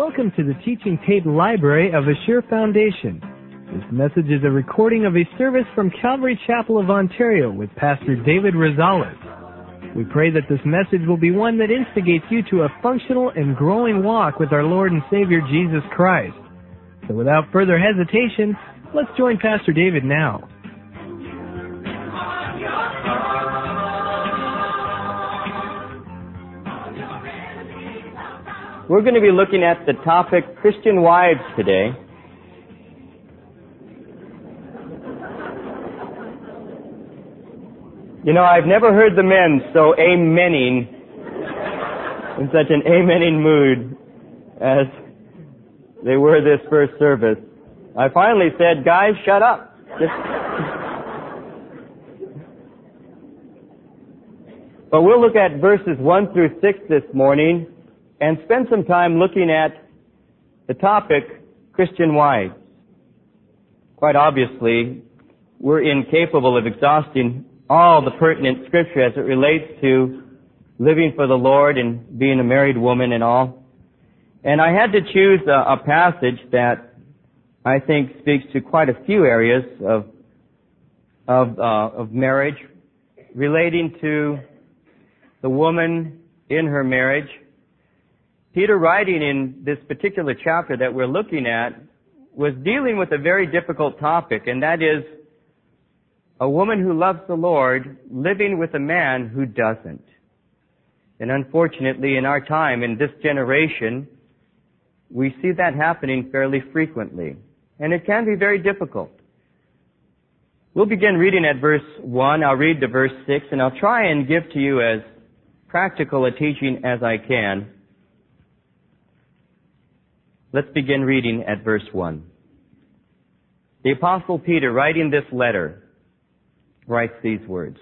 Welcome to the Teaching Tape Library of Assure Foundation. This message is a recording of a service from Calvary Chapel of Ontario with Pastor David Rosales. We pray that this message will be one that instigates you to a functional and growing walk with our Lord and Savior Jesus Christ. So without further hesitation, let's join Pastor David now. We're going to be looking at the topic Christian wives today. You know, I've never heard the men so amening, in such an amening mood as they were this first service. I finally said, guys, shut up. But we'll look at verses 1 through 6 this morning and spend some time looking at the topic, Christian wives. Quite obviously, we're incapable of exhausting all the pertinent scripture as it relates to living for the Lord and being a married woman and all. And I had to choose a passage that I think speaks to quite a few areas of marriage, relating to the woman in her marriage. Peter, writing in this particular chapter that we're looking at, was dealing with a very difficult topic, and that is a woman who loves the Lord living with a man who doesn't. And unfortunately, in our time, in this generation, we see that happening fairly frequently. And it can be very difficult. We'll begin reading at verse 1. I'll read to verse 6, and I'll try and give to you as practical a teaching as I can. Let's begin reading at verse 1. The Apostle Peter, writing this letter, writes these words.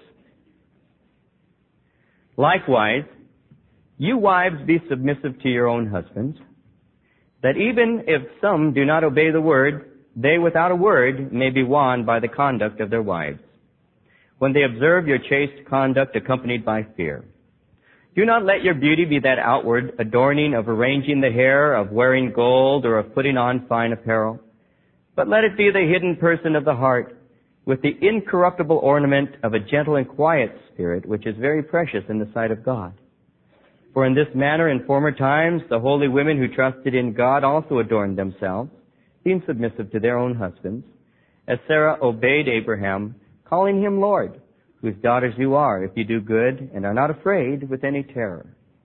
Likewise, you wives be submissive to your own husbands, that even if some do not obey the word, they without a word may be won by the conduct of their wives, when they observe your chaste conduct accompanied by fear. Do not let your beauty be that outward adorning of arranging the hair, of wearing gold, or of putting on fine apparel, but let it be the hidden person of the heart, with the incorruptible ornament of a gentle and quiet spirit, which is very precious in the sight of God. For in this manner in former times the holy women who trusted in God also adorned themselves, being submissive to their own husbands, as Sarah obeyed Abraham, calling him Lord, whose daughters you are, if you do good and are not afraid with any terror.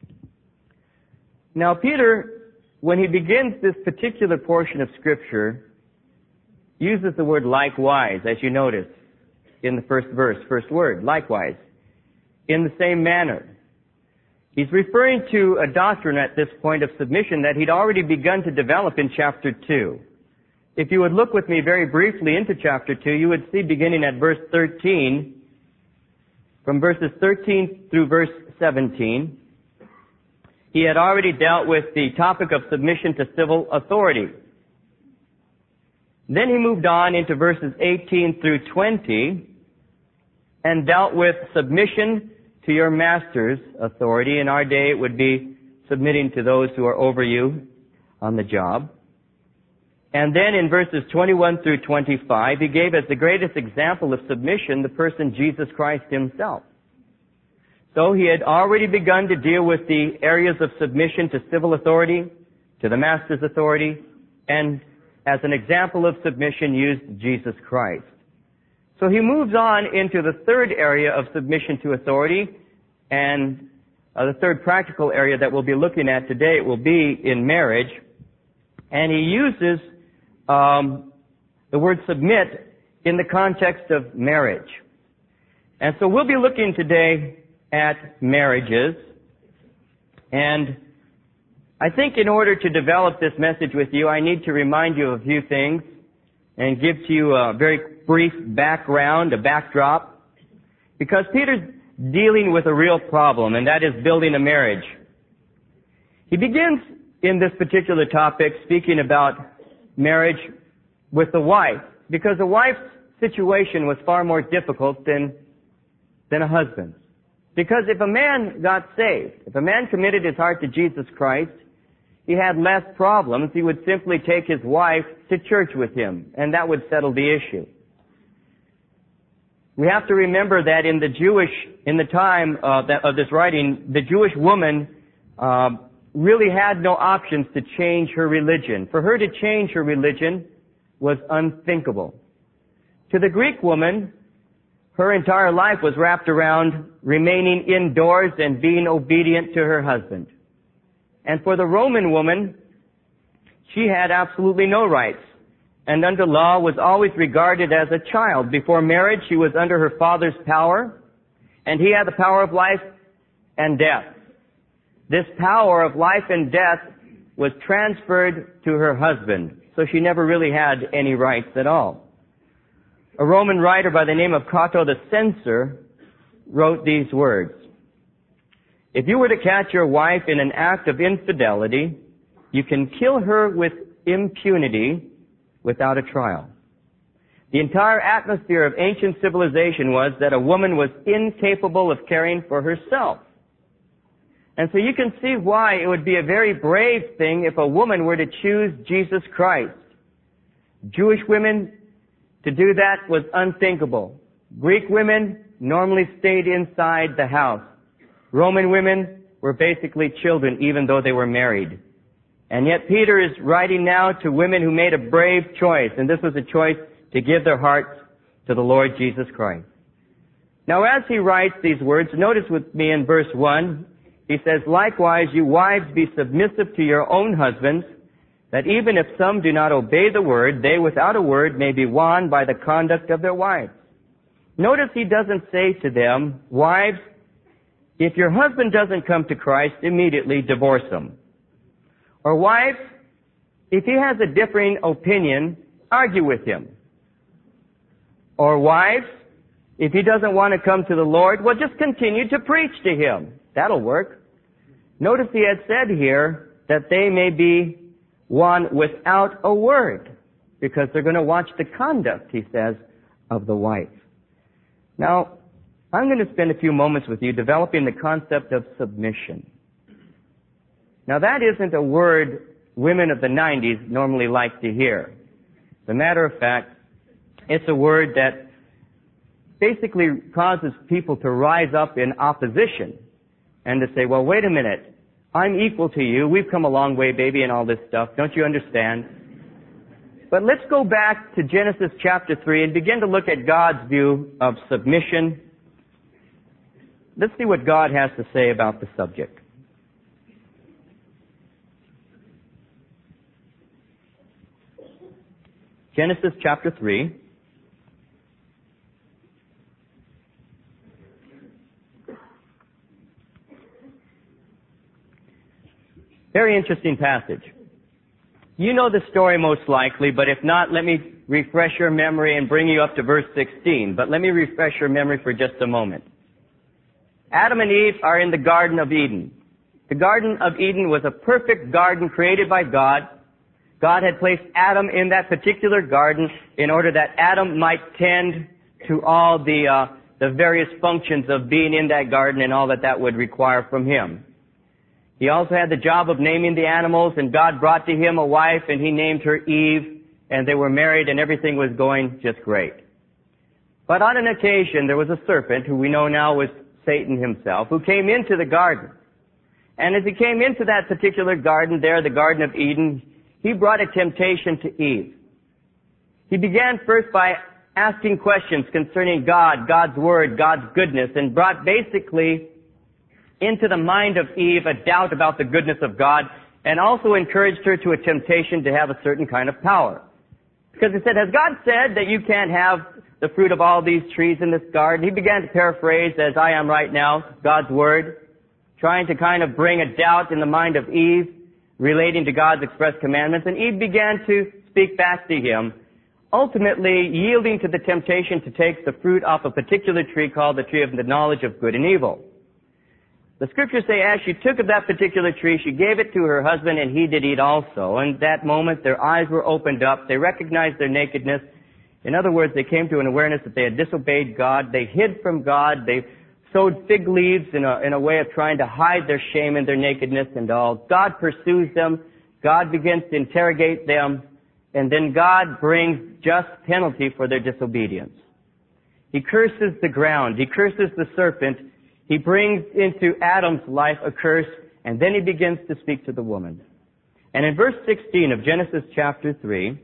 Now Peter, when he begins this particular portion of Scripture, uses the word likewise, as you notice in the first verse, first word, likewise, in the same manner. He's referring to a doctrine at this point of submission that he'd already begun to develop in chapter 2. If you would look with me very briefly into chapter 2, you would see beginning at verse 13, from verses 13 through verse 17, he had already dealt with the topic of submission to civil authority. Then he moved on into verses 18 through 20 and dealt with submission to your master's authority. In our day, it would be submitting to those who are over you on the job. And then in verses 21 through 25, he gave as the greatest example of submission the person Jesus Christ himself. So he had already begun to deal with the areas of submission to civil authority, to the master's authority, and as an example of submission used Jesus Christ. So he moves on into the third area of submission to authority, and the third practical area that we'll be looking at today will be in marriage. And he uses the word submit in the context of marriage. And so we'll be looking today at marriages. And I think in order to develop this message with you, I need to remind you of a few things and give to you a very brief background, a backdrop, because Peter's dealing with a real problem, and that is building a marriage. He begins in this particular topic speaking about marriage with the wife, because a wife's situation was far more difficult than a husband's. Because if a man got saved, if a man committed his heart to Jesus Christ, he had less problems. He would simply take his wife to church with him, and that would settle the issue. We have to remember that in the time of this writing, the Jewish woman really had no options to change her religion. For her to change her religion was unthinkable. To the Greek woman, her entire life was wrapped around remaining indoors and being obedient to her husband. And for the Roman woman, she had absolutely no rights, and under law was always regarded as a child. Before marriage, she was under her father's power, and he had the power of life and death. This power of life and death was transferred to her husband, so she never really had any rights at all. A Roman writer by the name of Cato the Censor wrote these words: "If you were to catch your wife in an act of infidelity, you can kill her with impunity without a trial." The entire atmosphere of ancient civilization was that a woman was incapable of caring for herself. And so you can see why it would be a very brave thing if a woman were to choose Jesus Christ. Jewish women, to do that was unthinkable. Greek women normally stayed inside the house. Roman women were basically children even though they were married. And yet Peter is writing now to women who made a brave choice, and this was a choice to give their hearts to the Lord Jesus Christ. Now as he writes these words, notice with me in verse 1, he says, "Likewise, you wives, be submissive to your own husbands, that even if some do not obey the word, they without a word may be won by the conduct of their wives." Notice he doesn't say to them, "Wives, if your husband doesn't come to Christ, immediately divorce him." Or, "Wives, if he has a differing opinion, argue with him." Or, "Wives, if he doesn't want to come to the Lord, well, just continue to preach to him. That'll work." Notice he had said here that they may be won without a word, because they're going to watch the conduct, he says, of the wife. Now, I'm going to spend a few moments with you developing the concept of submission. Now, that isn't a word women of the 90s normally like to hear. As a matter of fact, it's a word that basically causes people to rise up in opposition and to say, "Well, wait a minute. I'm equal to you. We've come a long way, baby," and all this stuff. Don't you understand? But let's go back to Genesis chapter 3 and begin to look at God's view of submission. Let's see what God has to say about the subject. Genesis chapter 3. Very interesting passage. You know the story most likely, but if not, let me refresh your memory and bring you up to verse 16. But let me refresh your memory for just a moment. Adam and Eve are in the Garden of Eden. The Garden of Eden was a perfect garden created by God. God had placed Adam in that particular garden in order that Adam might tend to all the various functions of being in that garden and all that that would require from him. He also had the job of naming the animals, and God brought to him a wife, and he named her Eve, and they were married, and everything was going just great. But on an occasion, there was a serpent, who we know now was Satan himself, who came into the garden. And as he came into that particular garden there, the Garden of Eden, he brought a temptation to Eve. He began first by asking questions concerning God, God's Word, God's goodness, and brought basically into the mind of Eve a doubt about the goodness of God, and also encouraged her to a temptation to have a certain kind of power. Because he said, "Has God said that you can't have the fruit of all these trees in this garden?" He began to paraphrase, as I am right now, God's Word, trying to kind of bring a doubt in the mind of Eve relating to God's express commandments, and Eve began to speak back to him, ultimately yielding to the temptation to take the fruit off a particular tree called the tree of the knowledge of good and evil. The scriptures say as she took of that particular tree, she gave it to her husband, and he did eat also. And that moment, their eyes were opened up. They recognized their nakedness. In other words, they came to an awareness that they had disobeyed God. They hid from God. They sewed fig leaves in a way of trying to hide their shame and their nakedness and all. God pursues them God begins to interrogate them, and then God brings just penalty for their disobedience. He curses the ground. He curses the serpent. He brings into Adam's life a curse, and then he begins to speak to the woman. And in verse 16 of Genesis chapter 3,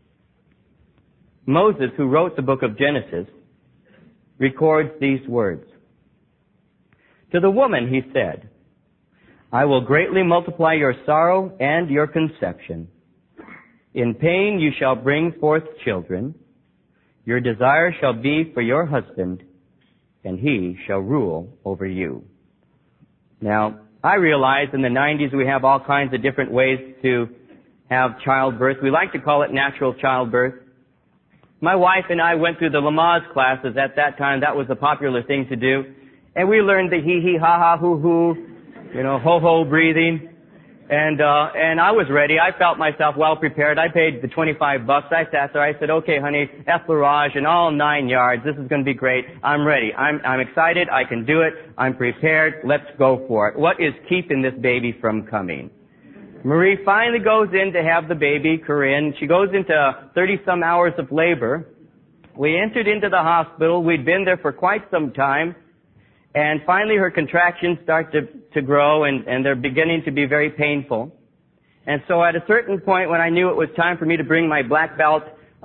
Moses, who wrote the book of Genesis, records these words. To the woman he said, I will greatly multiply your sorrow and your conception. In pain you shall bring forth children. Your desire shall be for your husband, and he shall rule over you. Now, I realize in the 90s we have all kinds of different ways to have childbirth. We like to call it natural childbirth. My wife and I went through the Lamaze classes. At that time, that was a popular thing to do. And we learned the hee-hee, ha-ha, hoo-hoo, ho-ho breathing. And I was ready. I felt myself well prepared. I paid the $25. I sat there. I said, okay, honey, effleurage and all 9 yards. This is going to be great. I'm ready. I'm excited. I can do it. I'm prepared. Let's go for it. What is keeping this baby from coming? Marie finally goes in to have the baby, Corinne. She goes into 30-some hours of labor. We entered into the hospital. We'd been there for quite some time. And finally her contractions start to grow, and they're beginning to be very painful. And so at a certain point when I knew it was time for me to bring my black belt,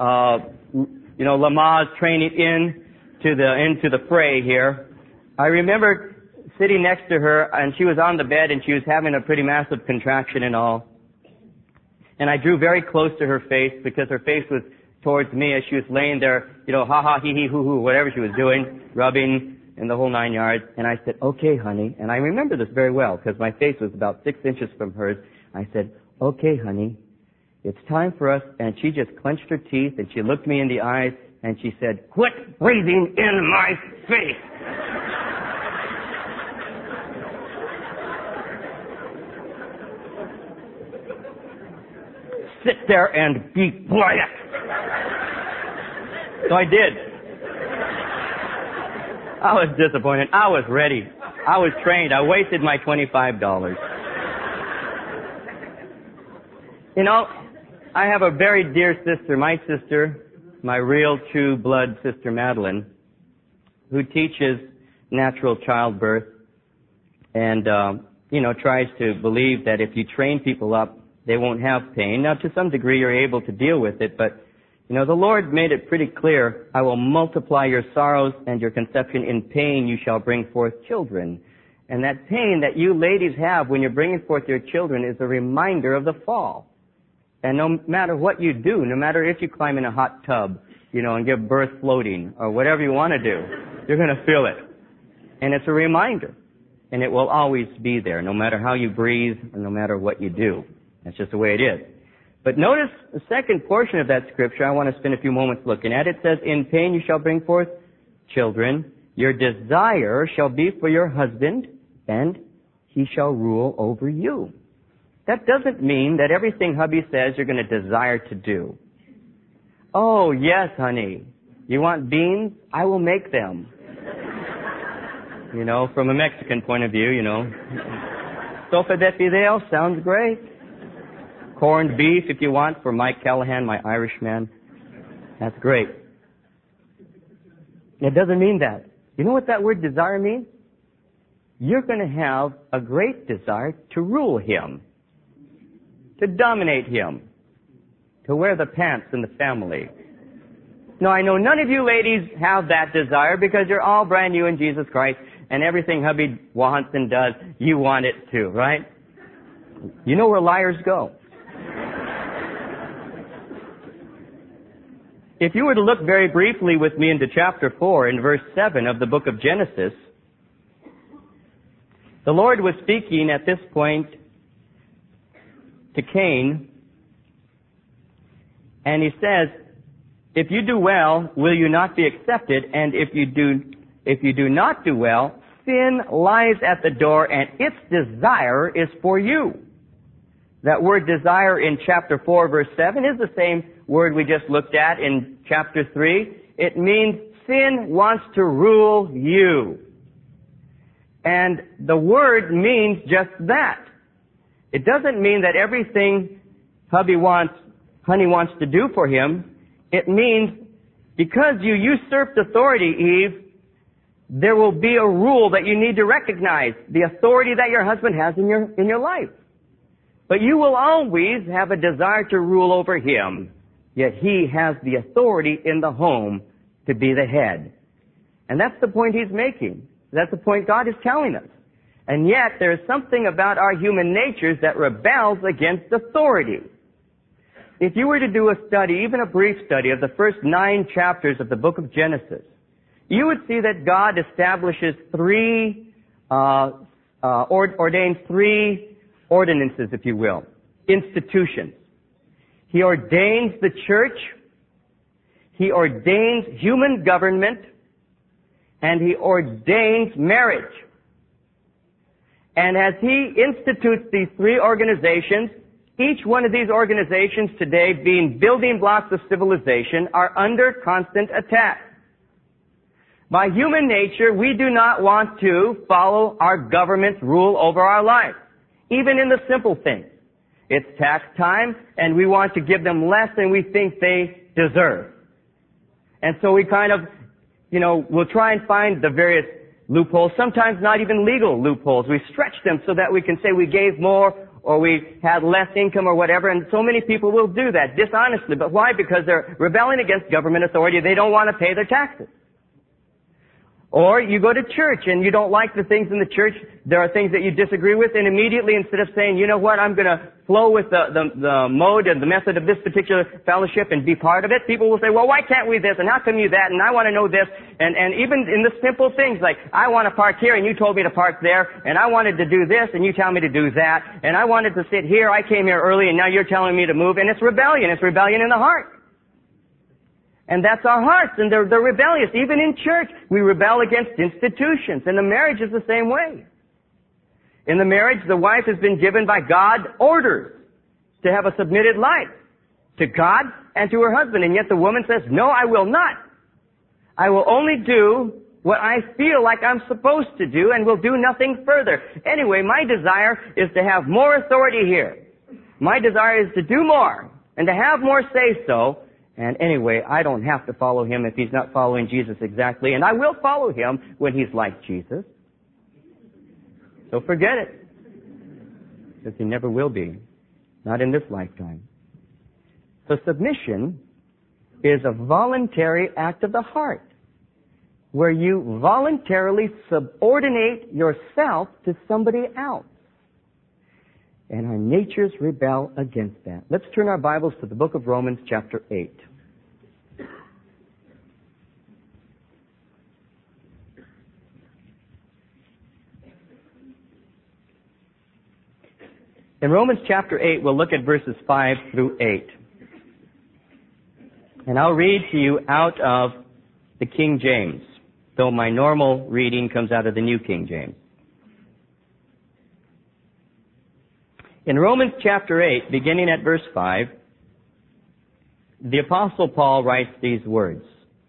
Lamaze training into the fray here, I remember sitting next to her, and she was on the bed, and she was having a pretty massive contraction and all. And I drew very close to her face because her face was towards me as she was laying there, ha-ha, hee-hee, hoo-hoo, whatever she was doing, rubbing, and the whole 9 yards. And I said, okay, honey. And I remember this very well because my face was about 6 inches from hers. I said, okay, honey, it's time for us. And she just clenched her teeth and she looked me in the eyes and she said, quit breathing in my face. Sit there and be quiet. So I did. I was disappointed. I was ready. I was trained. I wasted my $25. I have a very dear sister, my real true blood sister Madeline, who teaches natural childbirth and, tries to believe that if you train people up, they won't have pain. Now, to some degree, you're able to deal with it, but the Lord made it pretty clear, I will multiply your sorrows and your conception. In pain you shall bring forth children. And that pain that you ladies have when you're bringing forth your children is a reminder of the fall. And no matter what you do, no matter if you climb in a hot tub, and give birth floating, or whatever you want to do, you're going to feel it. And it's a reminder. And it will always be there, no matter how you breathe, or no matter what you do. That's just the way it is. But notice the second portion of that scripture I want to spend a few moments looking at. It says, in pain you shall bring forth children. Your desire shall be for your husband, and he shall rule over you. That doesn't mean that everything hubby says you're going to desire to do. Oh, yes, honey. You want beans? I will make them. From a Mexican point of view, Sopa de fideo sounds great. Corned beef, if you want, for Mike Callahan, my Irishman. That's great. It doesn't mean that. You know what that word desire means? You're going to have a great desire to rule him, to dominate him, to wear the pants in the family. Now, I know none of you ladies have that desire because you're all brand new in Jesus Christ, and everything hubby wants and does, you want it too, right? You know where liars go. If you were to look very briefly with me into chapter 4 in verse 7 of the book of Genesis, the Lord was speaking at this point to Cain, and he says, if you do well, will you not be accepted? And if you do not do well, sin lies at the door, and its desire is for you. That word desire in chapter 4, verse 7 is the same word we just looked at in chapter 3. It means sin wants to rule you. And the word means just that. It doesn't mean that everything honey wants to do for him, it means because you usurped authority, Eve, there will be a rule that you need to recognize, the authority that your husband has in your life. But you will always have a desire to rule over him, yet he has the authority in the home to be the head. And that's the point he's making. That's the point God is telling us. And yet there is something about our human natures that rebels against authority. If you were to do a study, even a brief study of the first 9 chapters of the book of Genesis, you would see that God establishes ordains 3 ordinances, if you will, institutions. He ordains the church, He ordains human government, and He ordains marriage. And as He institutes these 3 organizations, each one of these organizations today, being building blocks of civilization, are under constant attack. By human nature, we do not want to follow our government's rule over our life, even in the simple things. It's tax time, and we want to give them less than we think they deserve. And so we kind of, we'll try and find the various loopholes, sometimes not even legal loopholes. We stretch them so that we can say we gave more or we had less income or whatever, and so many people will do that dishonestly. But why? Because they're rebelling against government authority. They don't want to pay their taxes. Or you go to church and you don't like the things in the church. There are things that you disagree with, and immediately instead of saying, you know what, I'm going to flow with the mode and the method of this particular fellowship and be part of it, people will say, well, why can't we this, and how come you that, and I want to know this, and even in the simple things like, I want to park here and you told me to park there, and I wanted to do this and you tell me to do that, and I wanted to sit here, I came here early and now you're telling me to move, and it's rebellion in the heart. And that's our hearts, and they're rebellious. Even in church, we rebel against institutions, and the marriage is the same way. In the marriage, the wife has been given by God orders to have a submitted life to God and to her husband, and yet the woman says, no, I will not. I will only do what I feel like I'm supposed to do and will do nothing further. Anyway, my desire is to have more authority here. My desire is to do more and to have more say-so. And anyway, I don't have to follow him if he's not following Jesus exactly. And I will follow him when he's like Jesus. So forget it. Because he never will be. Not in this lifetime. So submission is a voluntary act of the heart, where you voluntarily subordinate yourself to somebody else. And our natures rebel against that. Let's turn our Bibles to the book of Romans chapter 8. In Romans chapter 8, we'll look at verses 5 through 8. And I'll read to you out of the King James, though my normal reading comes out of the New King James. In Romans chapter 8, beginning at verse 5, the Apostle Paul writes these words.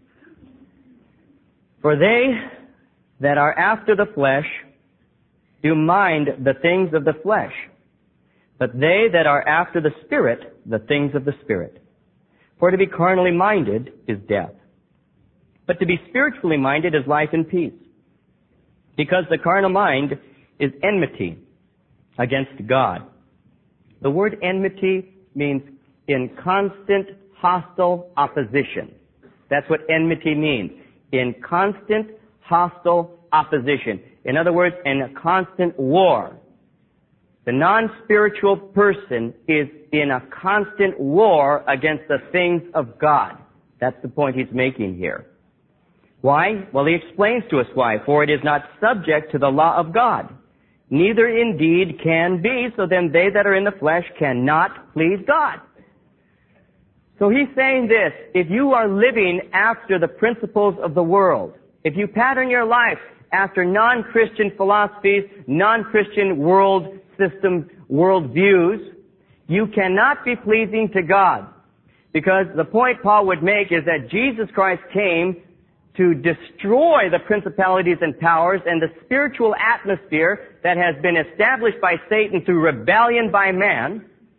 For they that are after the flesh do mind the things of the flesh, but they that are after the Spirit, the things of the Spirit. For to be carnally minded is death, but to be spiritually minded is life and peace. Because the carnal mind is enmity against God. The word enmity means in constant hostile opposition. That's what enmity means. In constant hostile opposition. In other words, in a constant war. The non-spiritual person is in a constant war against the things of God. That's the point he's making here. Why? Well, he explains to us why. For it is not subject to the law of God. Neither indeed can be, so then they that are in the flesh cannot please God. So he's saying this, if you are living after the principles of the world, if you pattern your life after non-Christian philosophies, non-Christian world system, world views, you cannot be pleasing to God. Because the point Paul would make is that Jesus Christ came to destroy the principalities and powers and the spiritual atmosphere that has been established by Satan through rebellion by man.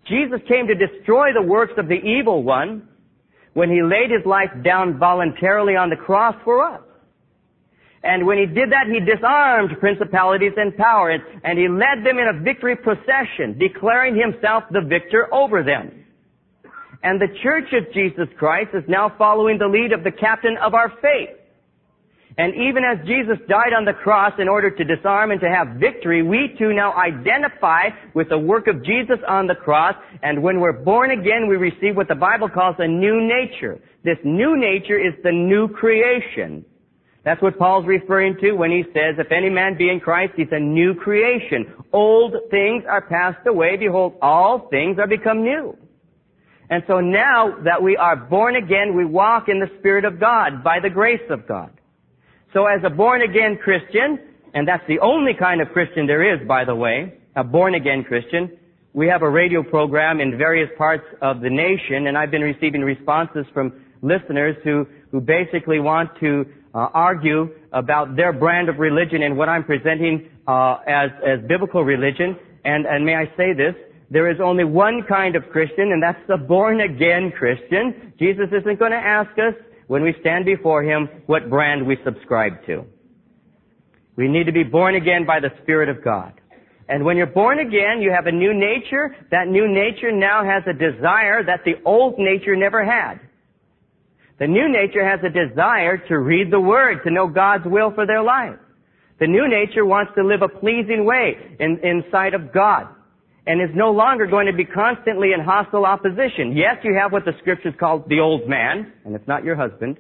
Jesus came to destroy the works of the evil one when He laid His life down voluntarily on the cross for us. And when He did that, He disarmed principalities and powers, and He led them in a victory procession, declaring Himself the victor over them. And the Church of Jesus Christ is now following the lead of the captain of our faith. And even as Jesus died on the cross in order to disarm and to have victory, we too now identify with the work of Jesus on the cross, and when we're born again, we receive what the Bible calls a new nature. This new nature is the new creation. That's what Paul's referring to when he says, if any man be in Christ, he's a new creation. Old things are passed away. Behold, all things are become new. And so now that we are born again, we walk in the Spirit of God by the grace of God. So as a born-again Christian, and that's the only kind of Christian there is, by the way, a born-again Christian, we have a radio program in various parts of the nation, and I've been receiving responses from listeners who basically want to argue about their brand of religion and what I'm presenting as biblical religion. And may I say this, there is only one kind of Christian, and that's the born-again Christian. Jesus isn't going to ask us, when we stand before Him, what brand we subscribe to. We need to be born again by the Spirit of God. And when you're born again, you have a new nature. That new nature now has a desire that the old nature never had. The new nature has a desire to read the Word, to know God's will for their life. The new nature wants to live a pleasing way in sight of God, and is no longer going to be constantly in hostile opposition. Yes, you have what the Scriptures call the old man, and it's not your husband.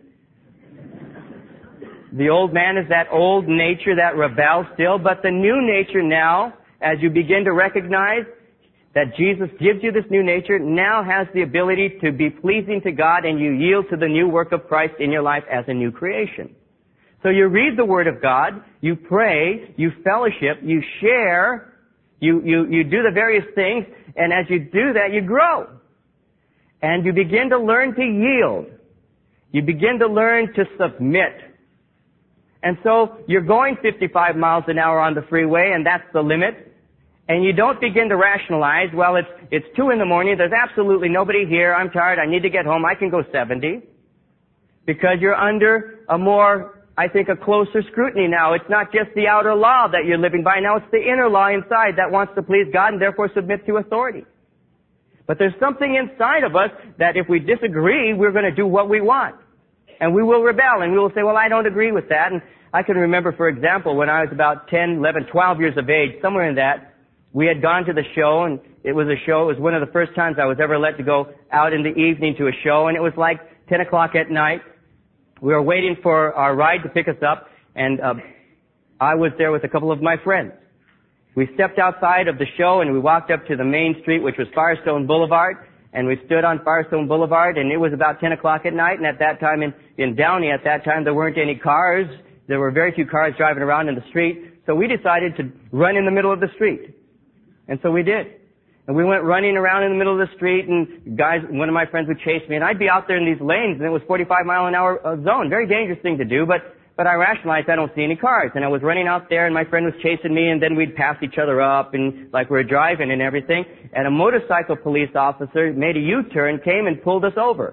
The old man is that old nature that rebels still, but the new nature now, as you begin to recognize that Jesus gives you this new nature, now has the ability to be pleasing to God, and you yield to the new work of Christ in your life as a new creation. So you read the Word of God, you pray, you fellowship, you share, you do the various things, and as you do that, you grow. And you begin to learn to yield. You begin to learn to submit. And so you're going 55 miles an hour on the freeway, and that's the limit. And you don't begin to rationalize, well, it's 2 in the morning, there's absolutely nobody here, I'm tired, I need to get home, I can go 70. Because you're under a more, I think, a closer scrutiny now. It's not just the outer law that you're living by. Now it's the inner law inside that wants to please God and therefore submit to authority. But there's something inside of us that if we disagree, we're going to do what we want. And we will rebel and we will say, well, I don't agree with that. And I can remember, for example, when I was about 10, 11, 12 years of age, somewhere in that, we had gone to the show, and it was one of the first times I was ever let to go out in the evening to a show, and it was like 10 o'clock at night. We were waiting for our ride to pick us up, and I was there with a couple of my friends. We stepped outside of the show, and we walked up to the main street, which was Firestone Boulevard, and we stood on Firestone Boulevard, and it was about 10 o'clock at night, and at that time in Downey, at that time, there weren't any cars. There were very few cars driving around in the street, so we decided to run in the middle of the street. And so we did. And we went running around in the middle of the street, and one of my friends would chase me, and I'd be out there in these lanes, and it was 45 mile an hour zone. Very dangerous thing to do, but I rationalized I don't see any cars. And I was running out there, and my friend was chasing me, and then we'd pass each other up, and like we were driving and everything. And a motorcycle police officer made a U-turn, came and pulled us over.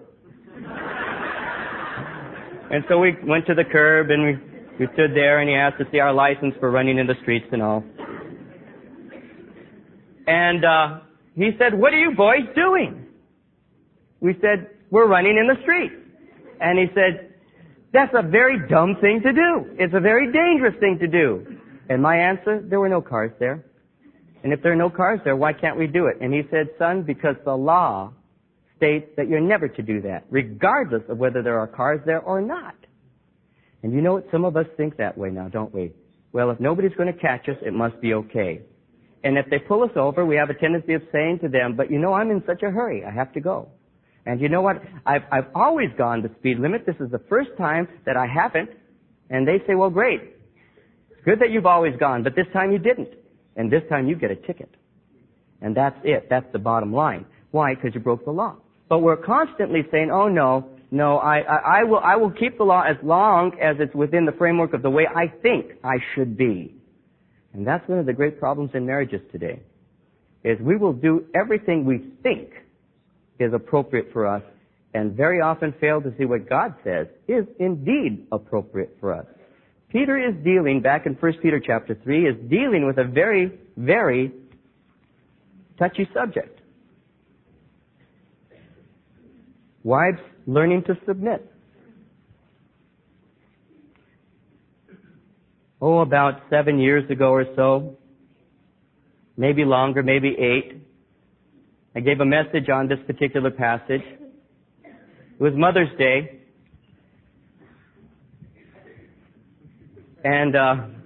And so we went to the curb, and we stood there, and he asked to see our license for running in the streets and all. And he said, what are you boys doing? We said, we're running in the street. And he said, that's a very dumb thing to do. It's a very dangerous thing to do. And my answer, there were no cars there. And if there are no cars there, why can't we do it? And he said, son, because the law states that you're never to do that, regardless of whether there are cars there or not. And you know what? Some of us think that way now, don't we? Well, if nobody's going to catch us, it must be okay. And if they pull us over, we have a tendency of saying to them, but you know, I'm in such a hurry, I have to go. And you know what? I've always gone the speed limit. This is the first time that I haven't. And they say, well, great. It's good that you've always gone, but this time you didn't. And this time you get a ticket. And that's it. That's the bottom line. Why? Because you broke the law. But we're constantly saying, oh, no, I will keep the law as long as it's within the framework of the way I think I should be. And that's one of the great problems in marriages today. is we will do everything we think is appropriate for us and very often fail to see what God says is indeed appropriate for us. Peter is dealing, back in 1 Peter chapter 3, is dealing with a very, very touchy subject. Wives learning to submit. Oh, about 7 years ago or so, maybe longer, maybe 8, I gave a message on this particular passage. It was Mother's Day. And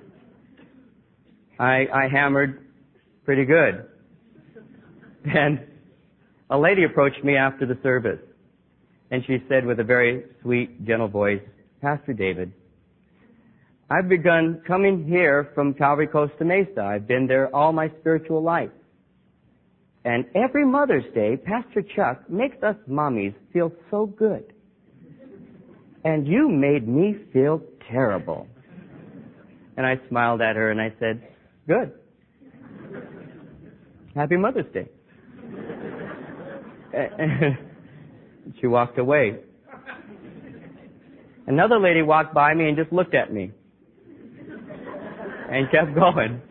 I hammered pretty good. And a lady approached me after the service. And she said with a very sweet, gentle voice, Pastor David, I've begun coming here from Calvary Costa Mesa. I've been there all my spiritual life. And every Mother's Day, Pastor Chuck makes us mommies feel so good. And you made me feel terrible. And I smiled at her and I said, good. Happy Mother's Day. And she walked away. Another lady walked by me and just looked at me and kept going.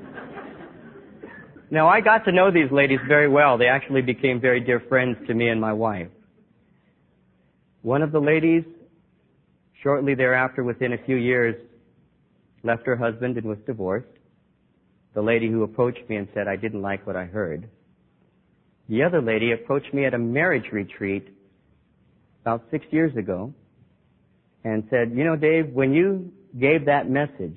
Now, I got to know these ladies very well. They actually became very dear friends to me and my wife. One of the ladies, shortly thereafter, within a few years, left her husband and was divorced. The lady who approached me and said, I didn't like what I heard. The other lady approached me at a marriage retreat about 6 years ago and said, you know, Dave, when you gave that message,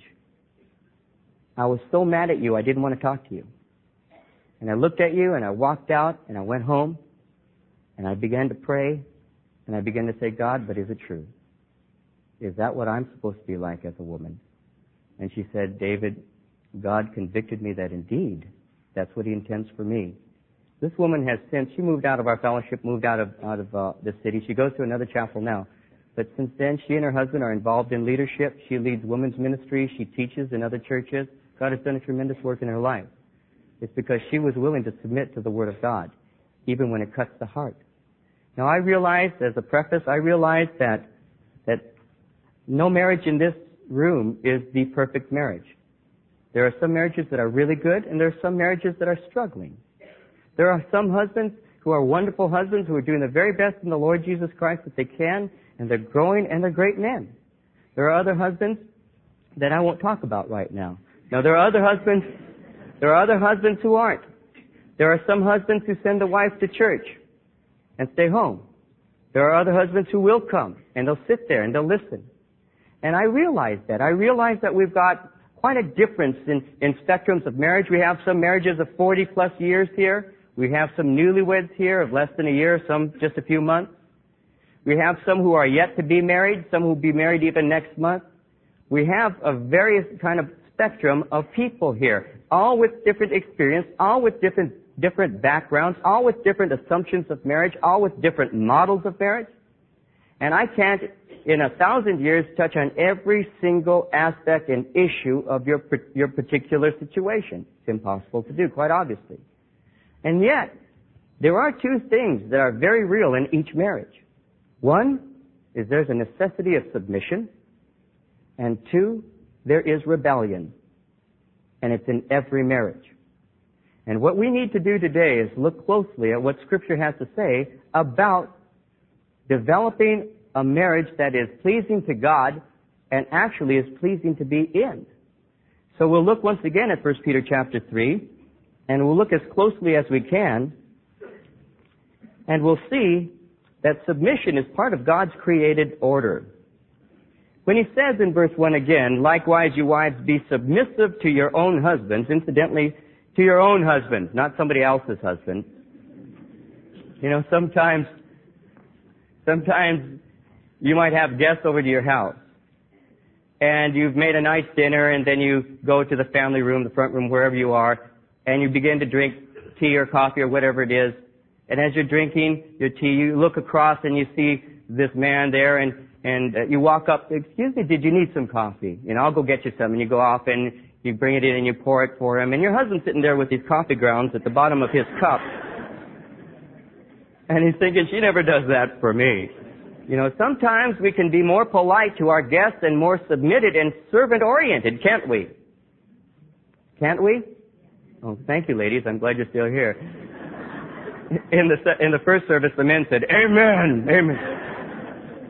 I was so mad at you, I didn't want to talk to you. And I looked at you and I walked out and I went home and I began to pray and I began to say, God, but is it true? Is that what I'm supposed to be like as a woman? And she said, David, God convicted me that indeed that's what He intends for me. This woman has since, she moved out of our fellowship, moved out of the city. She goes to another chapel now. But since then, she and her husband are involved in leadership. She leads women's ministry. She teaches in other churches. God has done a tremendous work in her life. It's because she was willing to submit to the Word of God, even when it cuts the heart. Now, I realized, as a preface, I realized that no marriage in this room is the perfect marriage. There are some marriages that are really good, and there are some marriages that are struggling. There are some husbands who are wonderful husbands who are doing the very best in the Lord Jesus Christ that they can, and they're growing and they're great men. There are other husbands that I won't talk about right now. Now, there are other husbands who aren't. There are some husbands who send the wife to church and stay home. There are other husbands who will come and they'll sit there and they'll listen. And I realize that. I realize that we've got quite a difference in spectrums of marriage. We have some marriages of 40 plus years here. We have some newlyweds here of less than a year, some just a few months. We have some who are yet to be married, some who will be married even next month. We have a various kind of spectrum of people here, all with different experience, all with different backgrounds, all with different assumptions of marriage, all with different models of marriage. And I can't, in 1,000 years, touch on every single aspect and issue of your particular situation. It's impossible to do, quite obviously. And yet, there are two things that are very real in each marriage. One is there's a necessity of submission, and two, there is rebellion. And it's in every marriage. And what we need to do today is look closely at what Scripture has to say about developing a marriage that is pleasing to God and actually is pleasing to be in. So we'll look once again at 1 Peter chapter 3, and we'll look as closely as we can, and we'll see that submission is part of God's created order. When he says in verse 1 again, likewise you wives be submissive to your own husbands, incidentally, to your own husband, not somebody else's husband. You know, sometimes you might have guests over to your house, and you've made a nice dinner, and then you go to the family room, the front room, wherever you are, and you begin to drink tea or coffee or whatever it is. And as you're drinking your tea, you look across and you see this man there, and you walk up, excuse me, did you need some coffee? You know, I'll go get you some. And you go off and You bring it in and you pour it for him, and your husband's sitting there with these coffee grounds at the bottom of his cup. And he's thinking, she never does that for me. You know, sometimes we can be more polite to our guests and more submitted and servant-oriented, can't we? Can't we? Oh, thank you, ladies. I'm glad you're still here. In the first service, the men said, "Amen, amen."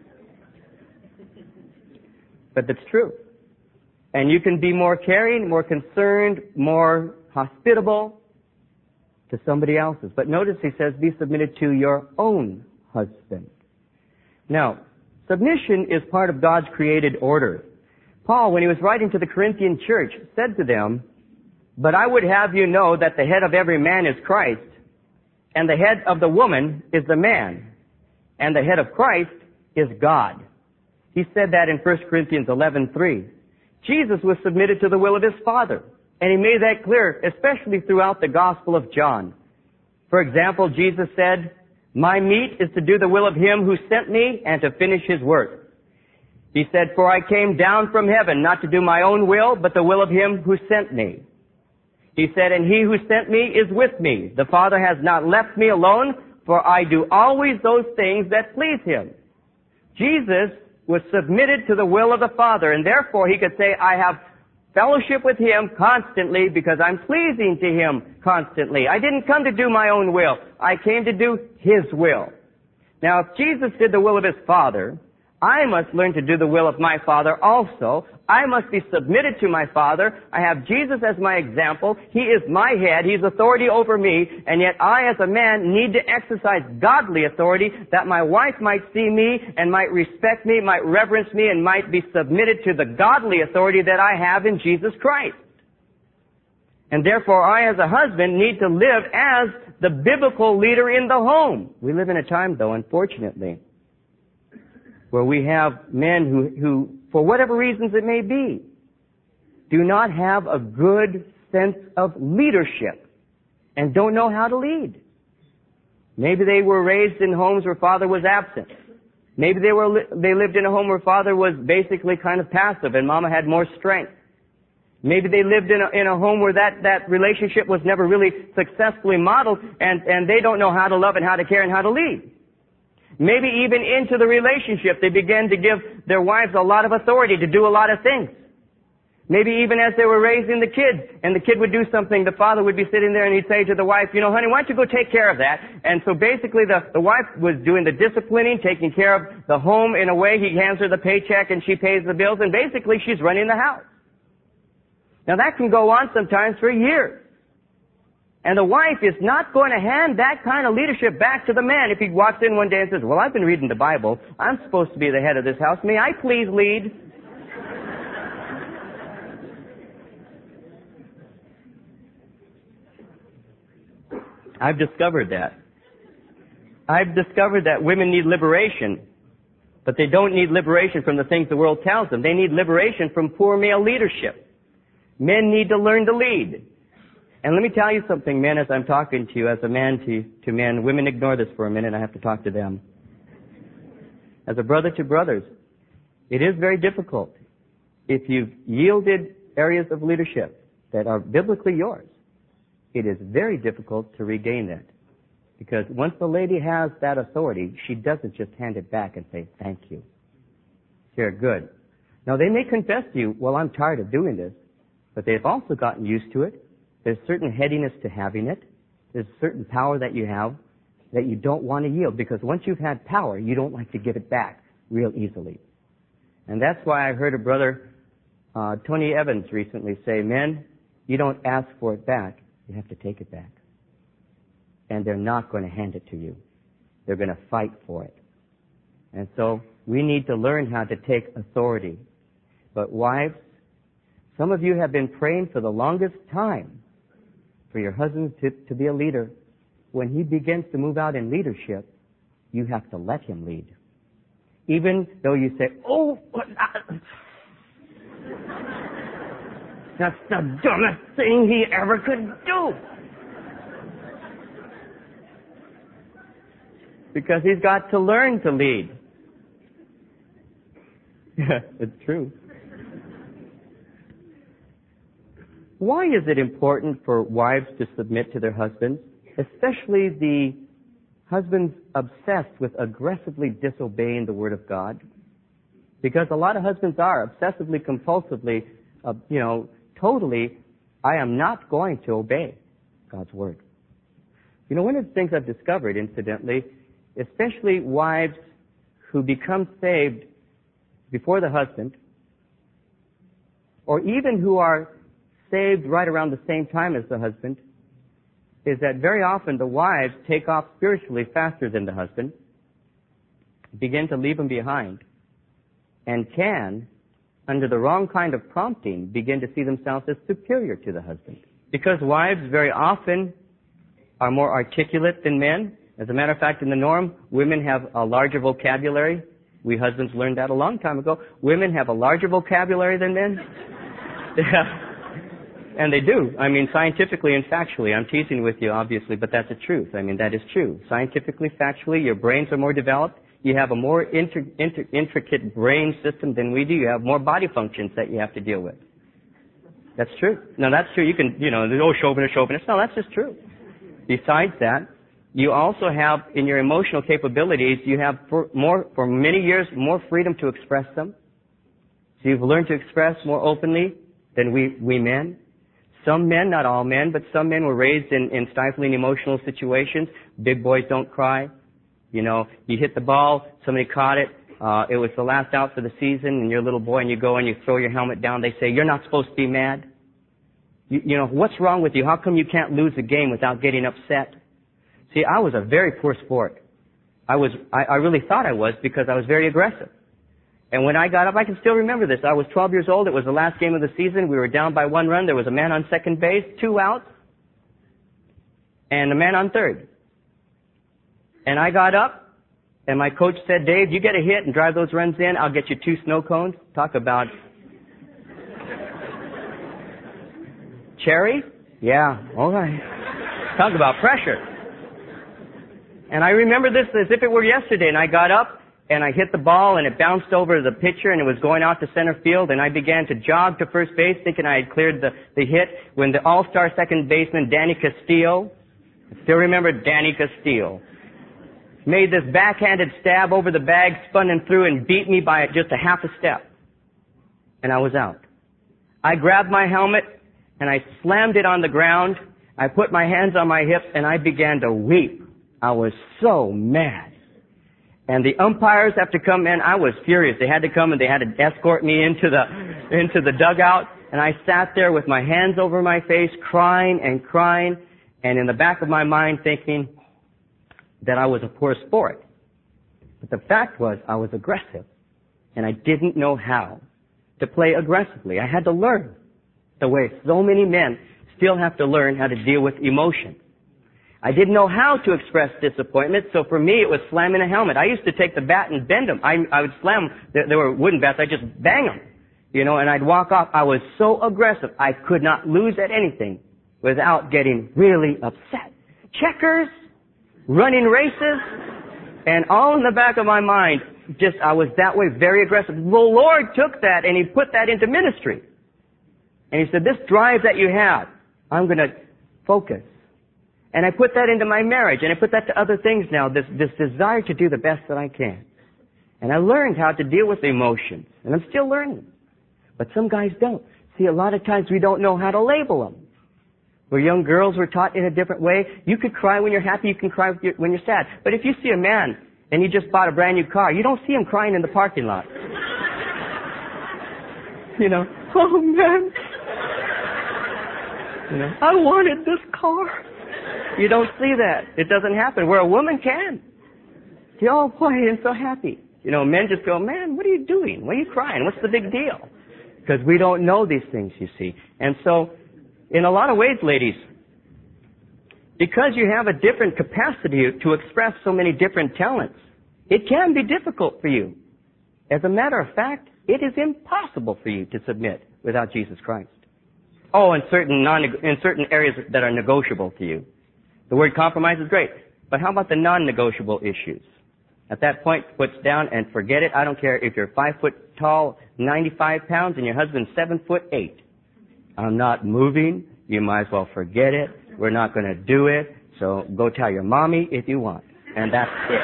But that's true. And you can be more caring, more concerned, more hospitable to somebody else's. But notice he says, be submitted to your own husband. Now, submission is part of God's created order. Paul, when he was writing to the Corinthian church, said to them, "But I would have you know that the head of every man is Christ, and the head of the woman is the man, and the head of Christ is God." He said that in 1 Corinthians 11:3. Jesus was submitted to the will of his Father, and he made that clear, especially throughout the Gospel of John. For example, Jesus said, "My meat is to do the will of him who sent me and to finish his work." He said, "For I came down from heaven not to do my own will, but the will of him who sent me." He said, "And he who sent me is with me. The Father has not left me alone, for I do always those things that please him." Jesus was submitted to the will of the Father, and therefore he could say, "I have fellowship with him constantly because I'm pleasing to him constantly. I didn't come to do my own will. I came to do his will." Now, if Jesus did the will of his Father, I must learn to do the will of my Father also. I must be submitted to my Father. I have Jesus as my example. He is my head. He's authority over me. And yet I, as a man, need to exercise godly authority that my wife might see me and might respect me, might reverence me, and might be submitted to the godly authority that I have in Jesus Christ. And therefore I, as a husband, need to live as the biblical leader in the home. We live in a time, though, unfortunately, where we have men who, for whatever reasons it may be, do not have a good sense of leadership and don't know how to lead. Maybe they were raised in homes where father was absent. Maybe they lived in a home where father was basically kind of passive and mama had more strength. Maybe they lived in a home where that relationship was never really successfully modeled and they don't know how to love and how to care and how to lead. Maybe even into the relationship, they began to give their wives a lot of authority to do a lot of things. Maybe even as they were raising the kids, and the kid would do something, the father would be sitting there and he'd say to the wife, "You know, honey, why don't you go take care of that?" And so basically the wife was doing the disciplining, taking care of the home in a way. He hands her the paycheck and she pays the bills, and basically she's running the house. Now that can go on sometimes for years. And the wife is not going to hand that kind of leadership back to the man if he walks in one day and says, "Well, I've been reading the Bible. I'm supposed to be the head of this house. May I please lead?" I've discovered that. I've discovered that women need liberation, but they don't need liberation from the things the world tells them. They need liberation from poor male leadership. Men need to learn to lead. And let me tell you something, men, as I'm talking to you, as a man to men. Women, ignore this for a minute. I have to talk to them. As a brother to brothers, it is very difficult if you've yielded areas of leadership that are biblically yours. It is very difficult to regain that. Because once the lady has that authority, she doesn't just hand it back and say, "Thank you. Here, good." Now, they may confess to you, "Well, I'm tired of doing this," but they've also gotten used to it. There's certain headiness to having it. There's certain power that you have that you don't want to yield, because once you've had power, you don't like to give it back real easily. And that's why I heard a brother, Tony Evans, recently say, "Men, you don't ask for it back. You have to take it back." And they're not going to hand it to you. They're going to fight for it. And so we need to learn how to take authority. But wives, some of you have been praying for the longest time for your husband to be a leader. When he begins to move out in leadership, you have to let him lead. Even though you say, "Oh, that's the dumbest thing he ever could do." Because he's got to learn to lead. Yeah, it's true. Why is it important for wives to submit to their husbands, especially the husbands obsessed with aggressively disobeying the Word of God? Because a lot of husbands are obsessively, compulsively, totally, I am not going to obey God's Word. One of the things I've discovered, incidentally, especially wives who become saved before the husband, or even who are saved right around the same time as the husband, is that very often the wives take off spiritually faster than the husband, begin to leave him behind, and can, under the wrong kind of prompting, begin to see themselves as superior to the husband. Because wives very often are more articulate than men. As a matter of fact, in the norm, women have a larger vocabulary. We husbands learned that a long time ago. Women have a larger vocabulary than men. Yeah. And they do. Scientifically and factually. I'm teasing with you, obviously, but that's the truth. That is true. Scientifically, factually, your brains are more developed. You have a more intricate brain system than we do. You have more body functions that you have to deal with. That's true. No, that's true. You can, chauvinist. No, that's just true. Besides that, you also have, in your emotional capabilities, you have for many years, more freedom to express them. So you've learned to express more openly than we men. Some men, not all men, but some men were raised in stifling emotional situations. Big boys don't cry. You hit the ball, somebody caught it, it was the last out for the season, and you're a little boy and you go and you throw your helmet down. They say, you're not supposed to be mad. What's wrong with you? How come you can't lose a game without getting upset? See, I was a very poor sport. I really thought I was, because I was very aggressive. And when I got up, I can still remember this. I was 12 years old. It was the last game of the season. We were down by 1 run. There was a man on second base, 2 outs, and a man on third. And I got up, and my coach said, Dave, you get a hit and drive those runs in, I'll get you 2 snow cones. Talk about cherry? Yeah, all right. Talk about pressure. And I remember this as if it were yesterday, and I got up, and I hit the ball, and it bounced over the pitcher, and it was going out to center field, and I began to jog to first base, thinking I had cleared the hit, when the all-star second baseman, Danny Castillo, I still remember Danny Castillo, made this backhanded stab over the bag, spun him through, and beat me by just a half a step. And I was out. I grabbed my helmet, and I slammed it on the ground. I put my hands on my hips, and I began to weep. I was so mad. And the umpires have to come in. I was furious. They had to come and they had to escort me into the dugout. And I sat there with my hands over my face, crying, and in the back of my mind thinking that I was a poor sport. But the fact was, I was aggressive. And I didn't know how to play aggressively. I had to learn the way so many men still have to learn how to deal with emotion. I didn't know how to express disappointment, so for me it was slamming a helmet. I used to take the bat and bend them. I would slam them. There were wooden bats. I'd just bang them, and I'd walk off. I was so aggressive. I could not lose at anything without getting really upset. Checkers, running races, and all in the back of my mind, I was that way, very aggressive. The Lord took that and He put that into ministry. And He said, this drive that you have, I'm going to focus. And I put that into my marriage, and I put that to other things now, this desire to do the best that I can. And I learned how to deal with emotions, and I'm still learning. But some guys don't. See, a lot of times we don't know how to label them. Where young girls were taught in a different way. You could cry when you're happy, you can cry when you're sad. But if you see a man, and he just bought a brand new car, you don't see him crying in the parking lot. Oh man, I wanted this car. You don't see that. It doesn't happen. Where a woman can. Oh boy, I'm so happy. Men just go, man, what are you doing? Why are you crying? What's the big deal? Because we don't know these things, you see. And so, in a lot of ways, ladies, because you have a different capacity to express so many different talents, it can be difficult for you. As a matter of fact, it is impossible for you to submit without Jesus Christ. Oh, in certain areas that are negotiable to you. The word compromise is great, but how about the non-negotiable issues? At that point, puts down and forget it. I don't care if you're 5 foot tall, 95 pounds, and your husband's 7'8". I'm not moving. You might as well forget it. We're not going to do it. So go tell your mommy if you want. And that's it.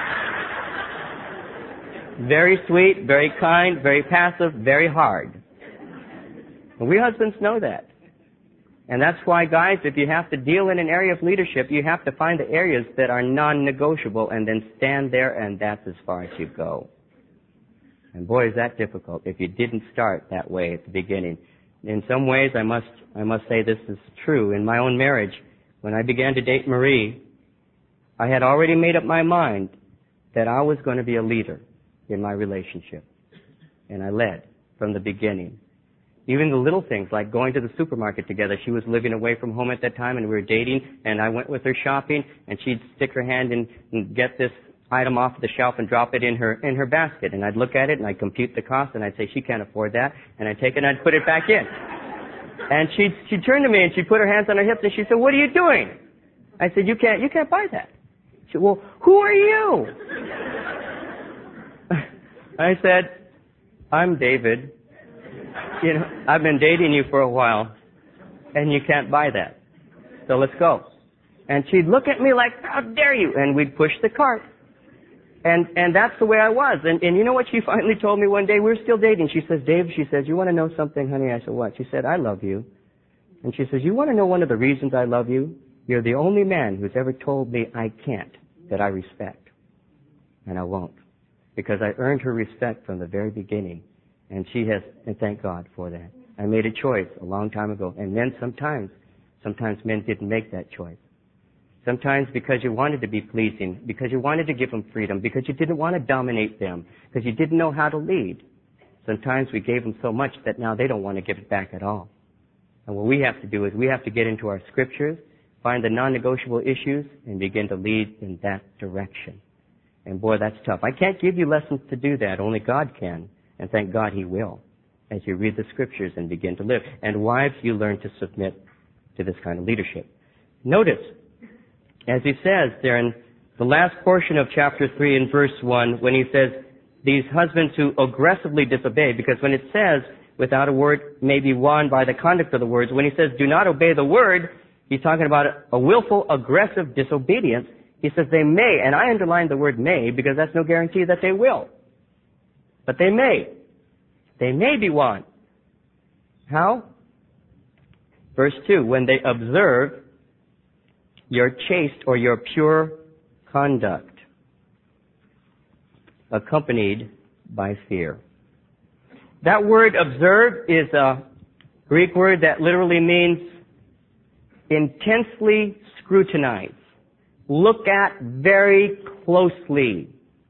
Very sweet, very kind, very passive, very hard. And we husbands know that. And that's why, guys, if you have to deal in an area of leadership, you have to find the areas that are non-negotiable and then stand there, and that's as far as you go. And boy, is that difficult if you didn't start that way at the beginning. In some ways, I must say this is true. In my own marriage, when I began to date Marie, I had already made up my mind that I was going to be a leader in my relationship. And I led from the beginning. Even the little things like going to the supermarket together. She was living away from home at that time and we were dating, and I went with her shopping, and she'd stick her hand in and get this item off the shelf and drop it in her basket. And I'd look at it and I'd compute the cost and I'd say, she can't afford that. And I'd take it and I'd put it back in. And she'd turn to me and she'd put her hands on her hips and she said, what are you doing? I said, you can't buy that. She said, well, who are you? I said, I'm David. You know, I've been dating you for a while, and you can't buy that. So let's go. And she'd look at me like, how dare you? And we'd push the cart. And that's the way I was. And you know what she finally told me one day? We were still dating. She says, Dave, she says, you want to know something, honey? I said, what? She said, I love you. And she says, you want to know one of the reasons I love you? You're the only man who's ever told me I can't, that I respect. And I won't. Because I earned her respect from the very beginning. And she has, and thank God for that. I made a choice a long time ago. And men sometimes men didn't make that choice. Sometimes because you wanted to be pleasing, because you wanted to give them freedom, because you didn't want to dominate them, because you didn't know how to lead. Sometimes we gave them so much that now they don't want to give it back at all. And what we have to do is we have to get into our scriptures, find the non-negotiable issues, and begin to lead in that direction. And boy, that's tough. I can't give you lessons to do that. Only God can. And thank God He will, as you read the scriptures and begin to live. And wives, you learn to submit to this kind of leadership. Notice, as he says there in the last portion of chapter 3 in verse 1, when he says, these husbands who aggressively disobey, because when it says, without a word may be won by the conduct of the words, when he says, do not obey the word, he's talking about a willful, aggressive disobedience. He says they may, and I underline the word may because that's no guarantee that they will. But they may. They may be won. How? Verse 2, when they observe your chaste or your pure conduct, accompanied by fear. That word observe is a Greek word that literally means intensely scrutinize. Look at very closely.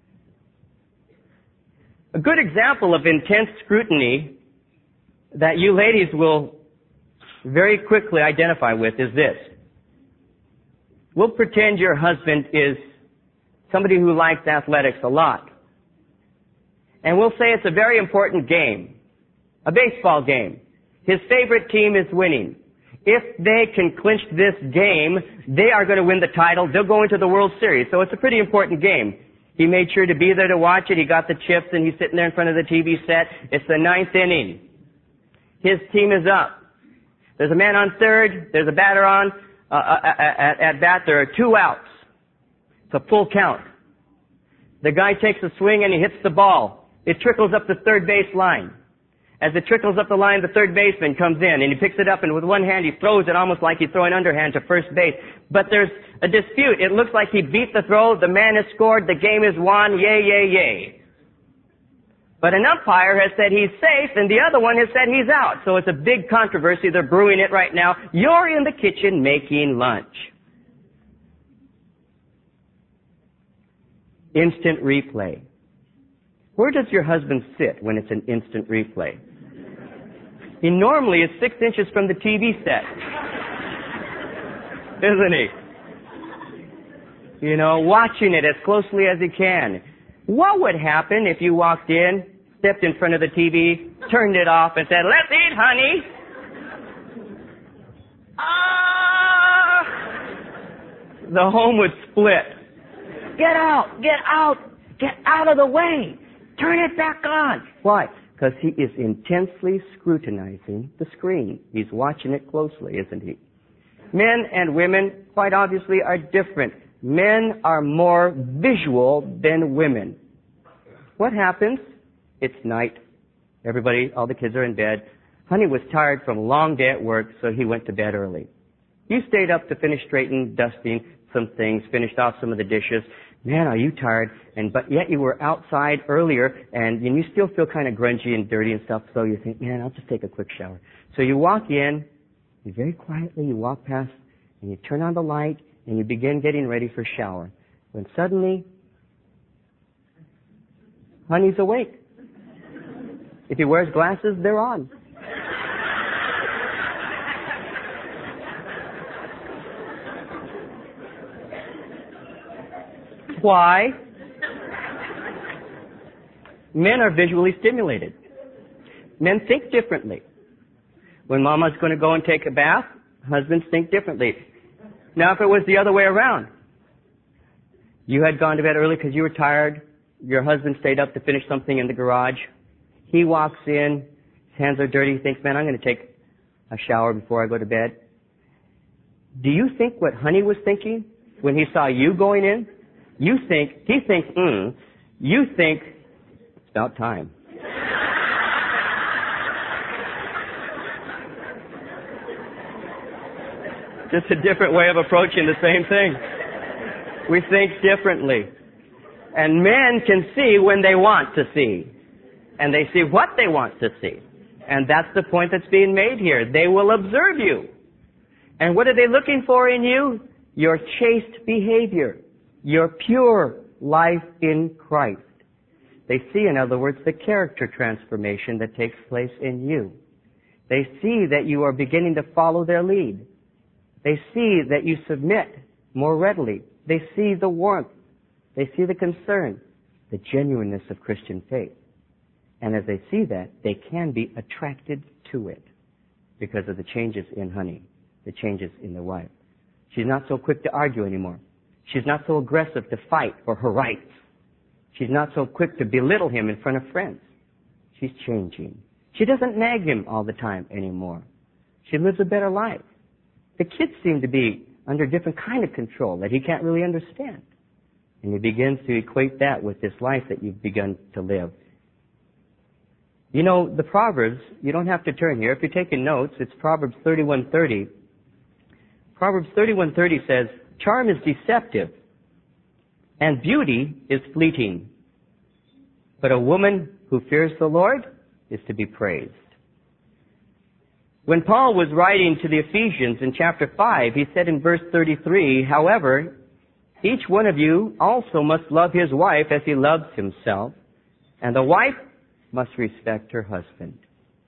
A good example of intense scrutiny that you ladies will very quickly identify with is this. We'll pretend your husband is somebody who likes athletics a lot. And we'll say it's a very important game, a baseball game. His favorite team is winning. If they can clinch this game, they are going to win the title. They'll go into the World Series. So it's a pretty important game. He made sure to be there to watch it. He got the chips and he's sitting there in front of the TV set. It's the 9th inning. His team is up. There's a man on third. There's a batter on. At bat, there are 2 outs. It's a full count. The guy takes a swing and he hits the ball. It trickles up the third base line. As it trickles up the line, the third baseman comes in and he picks it up and with one hand he throws it almost like he's throwing underhand to first base. But there's a dispute. It looks like he beat the throw. The man has scored. The game is won. Yay, yay, yay. But an umpire has said he's safe and the other one has said he's out. So it's a big controversy. They're brewing it right now. You're in the kitchen making lunch. Instant replay. Where does your husband sit when it's an instant replay? He normally is 6 inches from the TV set. Isn't he? You know, watching it as closely as he can. What would happen if you walked in, stepped in front of the TV, turned it off, and said, let's eat, honey? The home would split. Get out! Get out! Get out of the way! Turn it back on! Why? because he is intensely scrutinizing the screen. He's watching it closely, isn't he? Men and women, quite obviously, are different. Men are more visual than women. What happens? It's night. Everybody, all the kids are in bed. Honey was tired from a long day at work, so he went to bed early. You stayed up to finish straightening, dusting some things, finished off some of the dishes. Man, are you tired? But yet you were outside earlier, and you still feel kind of grungy and dirty and stuff, so you think, man, I'll just take a quick shower. So you walk in, you very quietly, you walk past, and you turn on the light, and you begin getting ready for shower. When suddenly, honey's awake. If he wears glasses, they're on. Why? Men are visually stimulated. Men think differently. When mama's going to go and take a bath, husbands think differently. Now, if it was the other way around, you had gone to bed early because you were tired, your husband stayed up to finish something in the garage, he walks in, his hands are dirty, he thinks, man, I'm going to take a shower before I go to bed. Do you think what honey was thinking when he saw you going in? You think, he thinks, you think, it's about time. Just a different way of approaching the same thing. We think differently. And men can see when they want to see. And they see what they want to see. And that's the point that's being made here. They will observe you. And what are they looking for in you? Your chaste behavior. Your pure life in Christ. They see, in other words, the character transformation that takes place in you. They see that you are beginning to follow their lead. They see that you submit more readily. They see the warmth. They see the concern, the genuineness of Christian faith. And as they see that, they can be attracted to it because of the changes in honey, the changes in the wife. She's not so quick to argue anymore. She's not so aggressive to fight for her rights. She's not so quick to belittle him in front of friends. She's changing. She doesn't nag him all the time anymore. She lives a better life. The kids seem to be under a different kind of control that he can't really understand. And he begins to equate that with this life that you've begun to live. You know, the Proverbs, you don't have to turn here. If you're taking notes, it's Proverbs 31:30. Proverbs 31:30 says, charm is deceptive, and beauty is fleeting. But a woman who fears the Lord is to be praised. When Paul was writing to the Ephesians in chapter 5, he said in verse 33, however, each one of you also must love his wife as he loves himself, and the wife must respect her husband.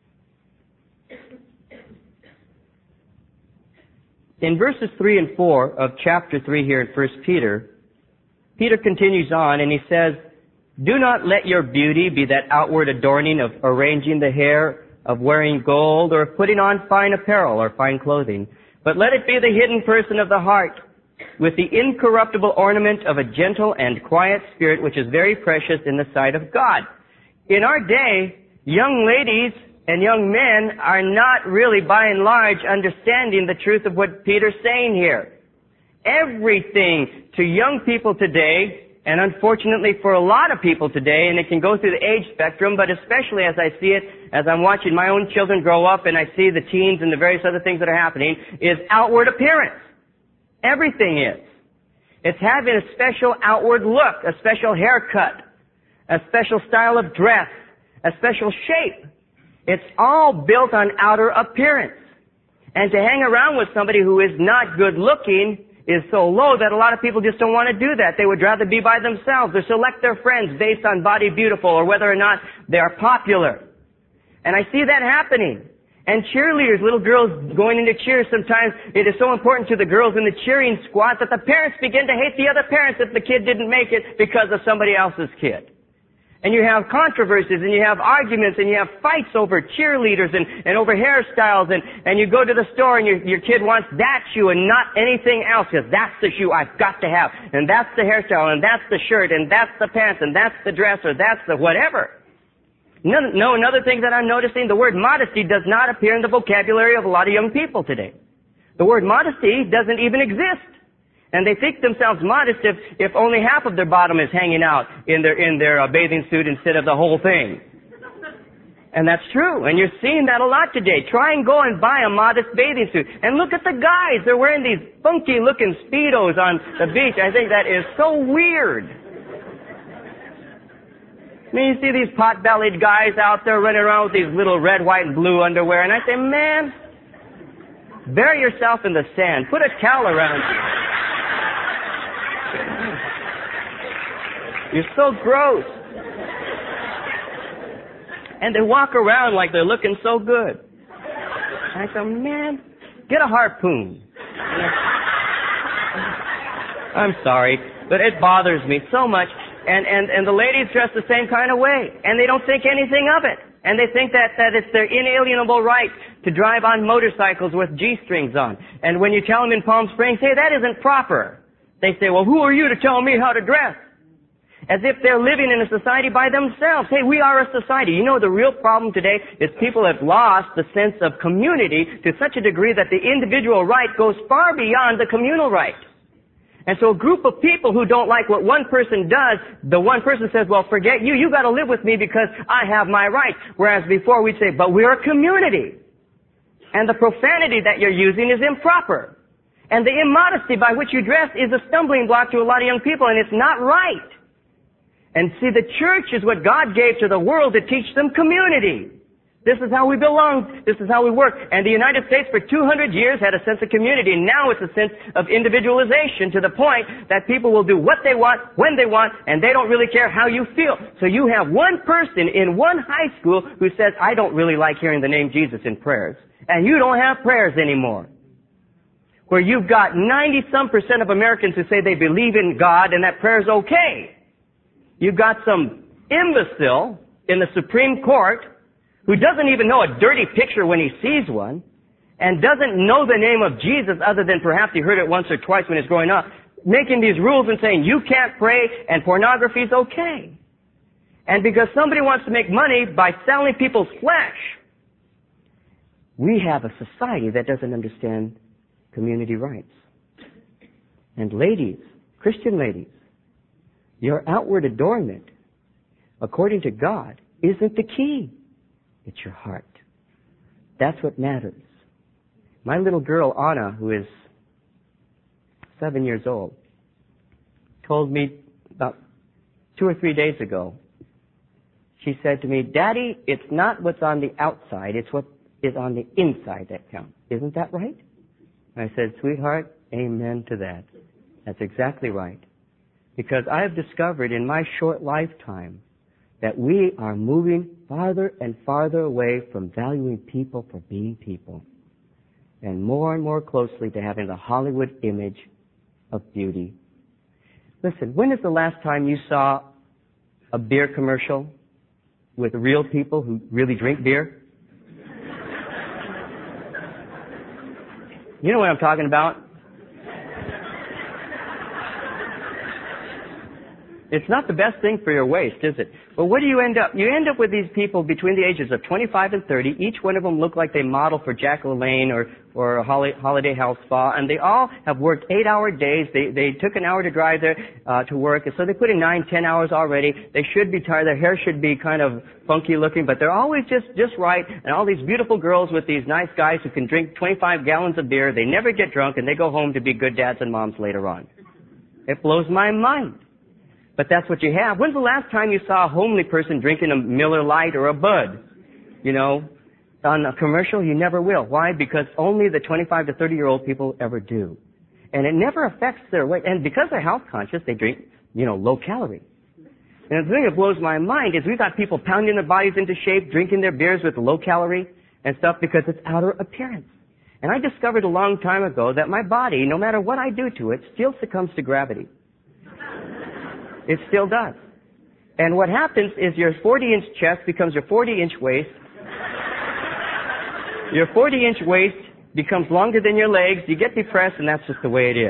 In verses 3 and 4 of chapter 3 here in 1 Peter, Peter continues on and he says, do not let your beauty be that outward adorning of arranging the hair, of wearing gold, or of putting on fine apparel or fine clothing, but let it be the hidden person of the heart, with the incorruptible ornament of a gentle and quiet spirit, which is very precious in the sight of God. In our day, young ladies and young men are not really, by and large, understanding the truth of what Peter's saying here. Everything to young people today, and unfortunately for a lot of people today, and it can go through the age spectrum, but especially as I see it, as I'm watching my own children grow up and I see the teens and the various other things that are happening, is outward appearance. Everything is. It's having a special outward look, a special haircut, a special style of dress, a special shape. It's all built on outer appearance. And to hang around with somebody who is not good looking is so low that a lot of people just don't want to do that. They would rather be by themselves or select their friends based on body beautiful or whether or not they are popular. And I see that happening. And cheerleaders, little girls going into cheer, sometimes it is so important to the girls in the cheering squad that the parents begin to hate the other parents if the kid didn't make it because of somebody else's kid. And you have controversies, and you have arguments, and you have fights over cheerleaders and over hairstyles, and you go to the store and your kid wants that shoe and not anything else, because that's the shoe I've got to have, and that's the hairstyle, and that's the shirt, and that's the pants, and that's the dress, or that's the whatever. No, another thing that I'm noticing, the word modesty does not appear in the vocabulary of a lot of young people today. The word modesty doesn't even exist. And they think themselves modest if only half of their bottom is hanging out in their bathing suit instead of the whole thing. And that's true. And you're seeing that a lot today. Try and go and buy a modest bathing suit. And look at the guys. They're wearing these funky looking Speedos on the beach. I think that is so weird. I mean, you see these pot-bellied guys out there running around with these little red, white, and blue underwear. And I say, man, bury yourself in the sand. Put a towel around you. You're so gross. And they walk around like they're looking so good. I say, man, get a harpoon. I'm sorry, but it bothers me so much. And the ladies dress the same kind of way, and they don't think anything of it. And they think that it's their inalienable right to drive on motorcycles with G-strings on. And when you tell them in Palm Springs, hey, that isn't proper, they say, well, who are you to tell me how to dress? As if they're living in a society by themselves. Hey, we are a society. You know, the real problem today is people have lost the sense of community to such a degree that the individual right goes far beyond the communal right. And so a group of people who don't like what one person does, the one person says, well, forget you. You got to live with me because I have my rights. Whereas before we'd say, but we're a community. And the profanity that you're using is improper. And the immodesty by which you dress is a stumbling block to a lot of young people, and it's not right. And see, the church is what God gave to the world to teach them community. This is how we belong. This is how we work. And the United States for 200 years had a sense of community. And now it's a sense of individualization to the point that people will do what they want, when they want, and they don't really care how you feel. So you have one person in one high school who says, I don't really like hearing the name Jesus in prayers. And you don't have prayers anymore. Where you've got 90-some% of Americans who say they believe in God and that prayer's okay. You've got some imbecile in the Supreme Court who doesn't even know a dirty picture when he sees one and doesn't know the name of Jesus other than perhaps he heard it once or twice when he was growing up, making these rules and saying you can't pray and pornography is okay. And because somebody wants to make money by selling people's flesh, we have a society that doesn't understand community rights. And ladies, Christian ladies, your outward adornment, according to God, isn't the key. It's your heart. That's what matters. My little girl, Anna, who is 7 years old, told me about 2 or 3 days ago, she said to me, Daddy, it's not what's on the outside, it's what is on the inside that counts. Isn't that right? I said, sweetheart, amen to that. That's exactly right. Because I have discovered in my short lifetime that we are moving farther and farther away from valuing people for being people and more closely to having the Hollywood image of beauty. Listen, when is the last time you saw a beer commercial with real people who really drink beer? You know what I'm talking about? It's not the best thing for your waist, is it? But what do you end up? You end up with these people between the ages of 25 and 30. Each one of them look like they model for Jack LaLanne or a Holiday Health Spa, and they all have worked 8-hour days. They took an hour to drive there to work, and so they put in 9-10 hours already. They should be tired. Their hair should be kind of funky looking, but they're always just right. And all these beautiful girls with these nice guys who can drink 25 gallons of beer. They never get drunk, and they go home to be good dads and moms later on. It blows my mind. But that's what you have. When's the last time you saw a homely person drinking a Miller Lite or a Bud? You know, on a commercial, you never will. Why? Because only the 25 to 30-year-old people ever do. And it never affects their weight. And because they're health conscious, they drink, low calorie. And the thing that blows my mind is we've got people pounding their bodies into shape, drinking their beers with low calorie and stuff because it's outer appearance. And I discovered a long time ago that my body, no matter what I do to it, still succumbs to gravity. It still does. And what happens is your 40-inch chest becomes your 40-inch waist. Your 40-inch waist becomes longer than your legs. You get depressed, and that's just the way it is.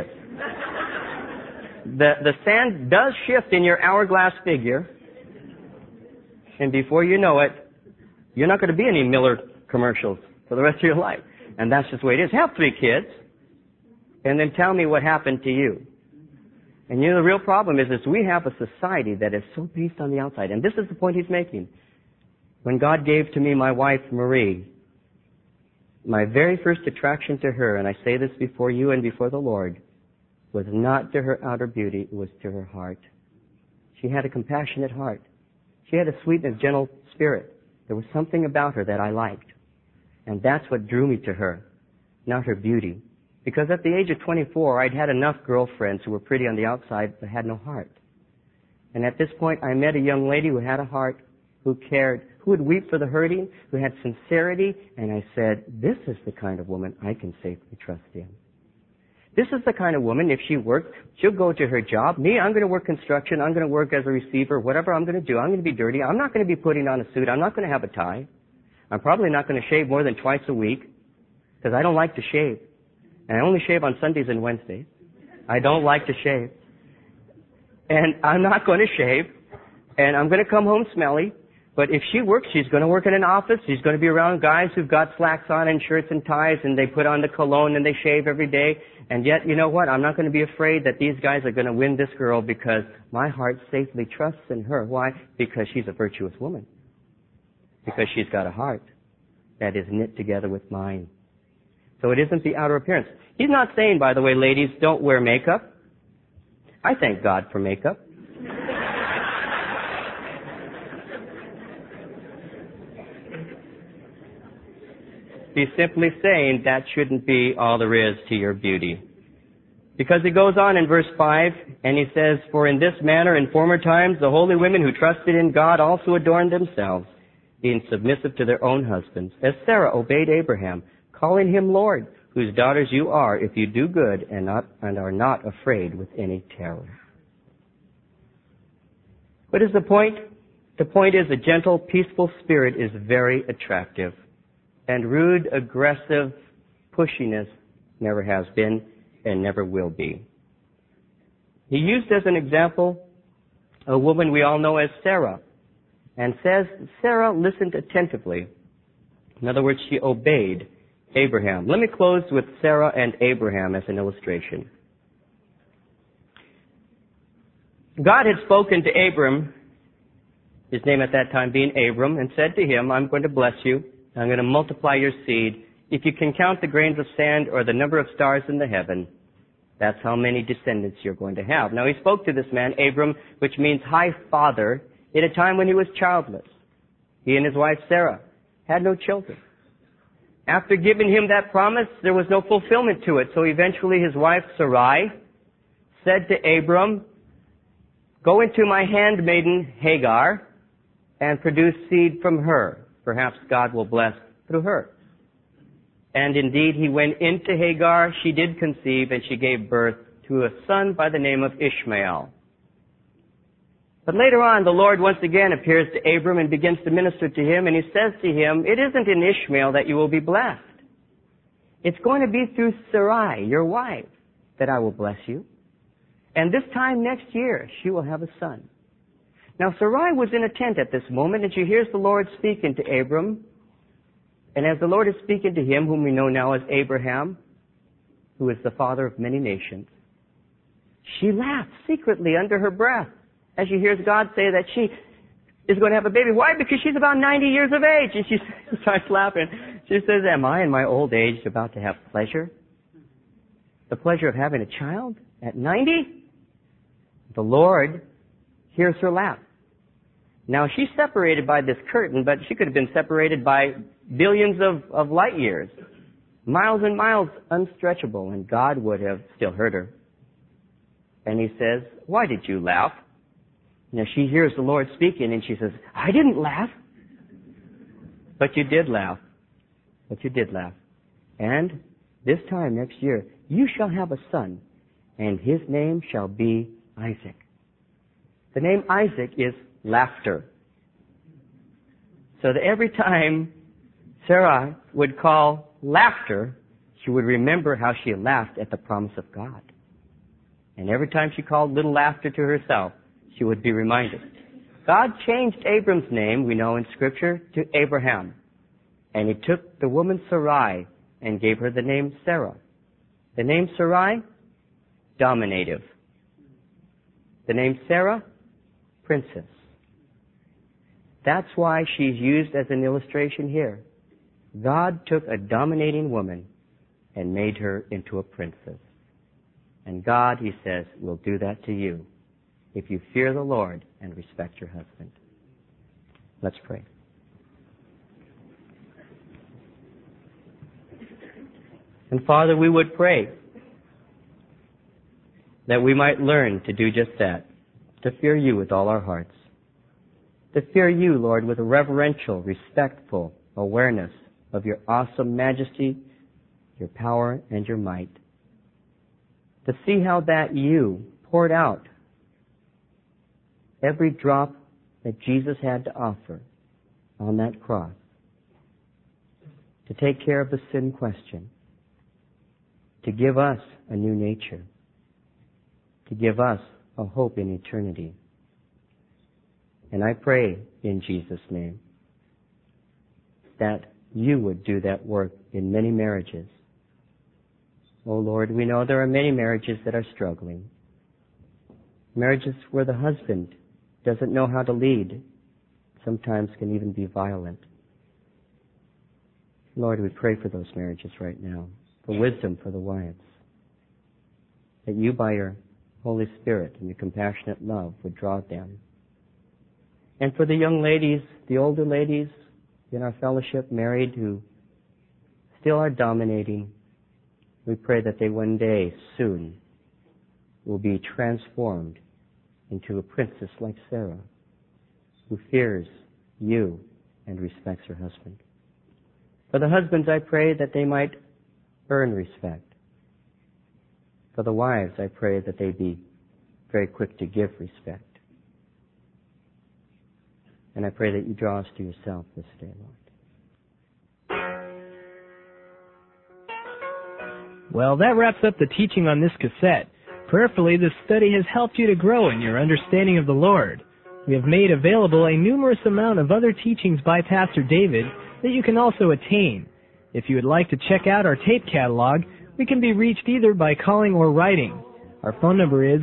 The sand does shift in your hourglass figure. And before you know it, you're not going to be any Miller commercials for the rest of your life. And that's just the way it is. Have 3 kids, and then tell me what happened to you. And you know, the real problem is we have a society that is so based on the outside. And this is the point he's making. When God gave to me my wife, Marie, my very first attraction to her, and I say this before you and before the Lord, was not to her outer beauty, it was to her heart. She had a compassionate heart. She had a sweet and gentle spirit. There was something about her that I liked. And that's what drew me to her, not her beauty. Because at the age of 24, I'd had enough girlfriends who were pretty on the outside but had no heart. And at this point, I met a young lady who had a heart, who cared, who would weep for the hurting, who had sincerity, and I said, this is the kind of woman I can safely trust in. This is the kind of woman, if she worked, she'll go to her job. Me, I'm going to work construction. I'm going to work as a receiver. Whatever I'm going to do, I'm going to be dirty. I'm not going to be putting on a suit. I'm not going to have a tie. I'm probably not going to shave more than twice a week because I don't like to shave. And I only shave on Sundays and Wednesdays. I don't like to shave. And I'm not going to shave. And I'm going to come home smelly. But if she works, she's going to work in an office. She's going to be around guys who've got slacks on and shirts and ties, and they put on the cologne and they shave every day. And yet, you know what? I'm not going to be afraid that these guys are going to win this girl because my heart safely trusts in her. Why? Because she's a virtuous woman. Because she's got a heart that is knit together with mine. So it isn't the outer appearance. He's not saying, by the way, ladies, don't wear makeup. I thank God for makeup. He's simply saying that shouldn't be all there is to your beauty. Because he goes on in verse 5, and he says, for in this manner in former times the holy women who trusted in God also adorned themselves, being submissive to their own husbands, as Sarah obeyed Abraham, calling him Lord, whose daughters you are, if you do good and are not afraid with any terror. What is the point? The point is a gentle, peaceful spirit is very attractive. And rude, aggressive pushiness never has been and never will be. He used as an example a woman we all know as Sarah, and says Sarah listened attentively. In other words, she obeyed Abraham. Let me close with Sarah and Abraham as an illustration. God had spoken to Abram, his name at that time being Abram, and said to him, I'm going to bless you. I'm going to multiply your seed. If you can count the grains of sand or the number of stars in the heaven, that's how many descendants you're going to have. Now, he spoke to this man, Abram, which means high father, at a time when he was childless. He and his wife, Sarah, had no children. After giving him that promise, there was no fulfillment to it. So eventually his wife, Sarai, said to Abram, go into my handmaiden, Hagar, and produce seed from her. Perhaps God will bless through her. And indeed, he went into Hagar. She did conceive, and she gave birth to a son by the name of Ishmael. But later on, the Lord once again appears to Abram and begins to minister to him, and he says to him, it isn't in Ishmael that you will be blessed. It's going to be through Sarai, your wife, that I will bless you. And this time next year, she will have a son. Now, Sarai was in a tent at this moment, and she hears the Lord speaking to Abram. And as the Lord is speaking to him, whom we know now as Abraham, who is the father of many nations, she laughs secretly under her breath as she hears God say that she is going to have a baby. Why? Because she's about 90 years of age. And she starts laughing. She says, am I in my old age about to have pleasure? The pleasure of having a child at 90? The Lord hears her laugh. Now, she's separated by this curtain, but she could have been separated by billions of light years. Miles and miles unstretchable, and God would have still heard her. And he says, why did you laugh? Now, she hears the Lord speaking, and she says, I didn't laugh. But you did laugh. But you did laugh. And this time next year, you shall have a son, and his name shall be Isaac. The name Isaac is laughter. So that every time Sarah would call laughter, she would remember how she laughed at the promise of God. And every time she called little laughter to herself, she would be reminded God changed Abram's name, we know in Scripture, to Abraham. And he took the woman Sarai and gave her the name Sarah. The name Sarai, dominative. The name Sarah, princess. That's why she's used as an illustration here. God took a dominating woman and made her into a princess. And God, he says, will do that to you if you fear the Lord and respect your husband. Let's pray. And Father, we would pray that we might learn to do just that, to fear you with all our hearts. To fear you, Lord, with a reverential, respectful awareness of your awesome majesty, your power, and your might. To see how that you poured out every drop that Jesus had to offer on that cross to take care of the sin question, to give us a new nature, to give us a hope in eternity. And I pray in Jesus' name that you would do that work in many marriages. Oh Lord, we know there are many marriages that are struggling. Marriages where the husband doesn't know how to lead, sometimes can even be violent. Lord, we pray for those marriages right now, for wisdom for the wives, that you by your Holy Spirit and your compassionate love would draw them. And for the young ladies, the older ladies in our fellowship, married, who still are dominating, we pray that they one day, soon, will be transformed into a princess like Sarah, who fears you and respects her husband. For the husbands, I pray that they might earn respect. For the wives, I pray that they be very quick to give respect. And I pray that you draw us to yourself this day, Lord. Well, that wraps up the teaching on this cassette. Prayerfully, this study has helped you to grow in your understanding of the Lord. We have made available a numerous amount of other teachings by Pastor David that you can also attain. If you would like to check out our tape catalog, we can be reached either by calling or writing. Our phone number is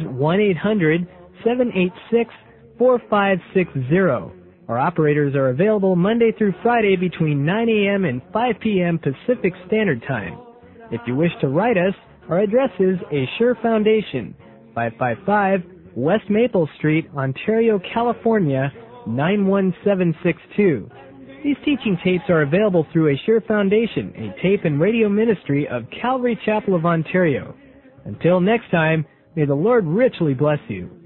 1-800-786-4560. Our operators are available Monday through Friday between 9 a.m. and 5 p.m. Pacific Standard Time. If you wish to write us, our address is Assure Foundation, 555 West Maple Street, Ontario, California, 91762. These teaching tapes are available through Assure Foundation, a tape and radio ministry of Calvary Chapel of Ontario. Until next time, may the Lord richly bless you.